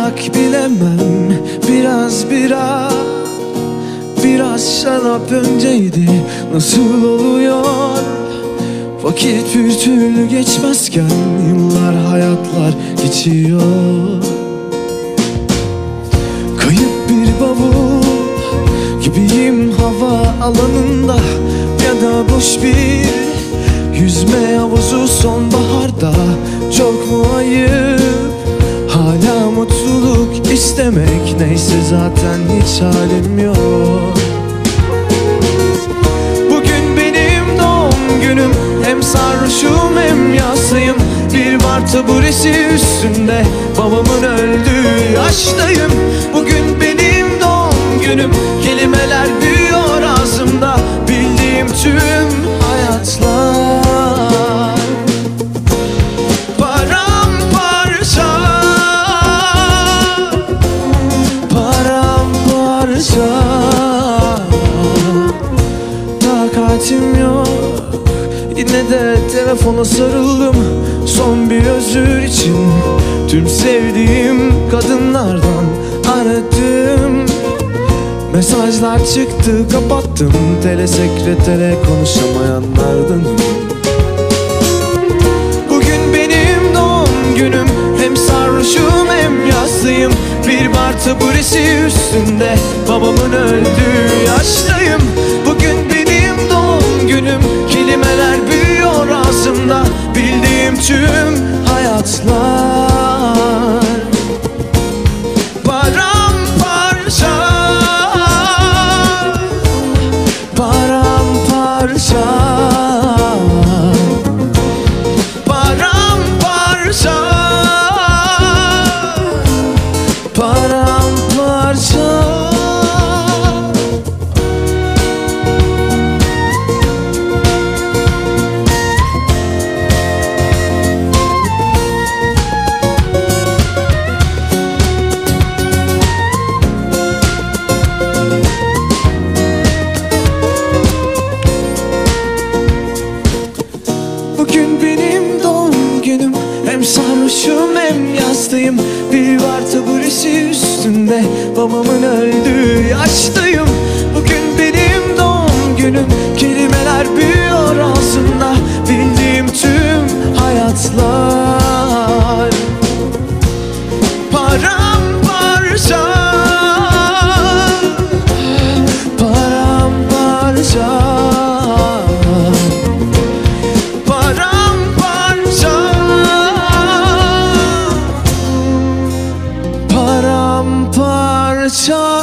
bırak bilemem. Biraz bira, biraz şarap önceydi. Nasıl oluyor vakit bir türlü geçmezken, yıllar hayatlar geçiyor. Kayıp bir bavul gibiyim hava alanında, ya da boş bir yüzme havuzu sonbaharda. Çok mu ayıp hala mutluluk istemek? Neyse zaten hiç halim yok. Bugün benim doğum günüm, hem sarhoşum hem yastayım. Bir bar taburesi üstünde babamın öldüğü yaştayım. Bugün benim doğum günüm, kelimeler büyüyor ağzımda. Bildiğim tüm hayatlar paramparça, paramparça. Takatim yok, yine de telefona sarıldım. Son bir özür için tüm sevdiğim kadınlardan aradım. Mesajlar çıktı, kapattım. Telesekretere konuşamayanlardanım. Bugün benim doğum günüm, hem sarhoşum hem yastayım. Bir bar taburesi üstünde babamın öldüğü yaştayım. Bugün benim doğum günüm, kelimeler büyüyor ağzımda. Bildiğim tüm hayatlar paramparça, paramparça, paramparça, paramparça. Bugün benim doğum günüm, hem sarhoşum hem yastayım. Bir bar taburesi üstünde babamın öldüğü yaştayım. Bugün benim doğum günüm, kelimeler büyüyor ağzımda. Bildiğim tüm hayatlar paramparça, paramparça. Paramparça.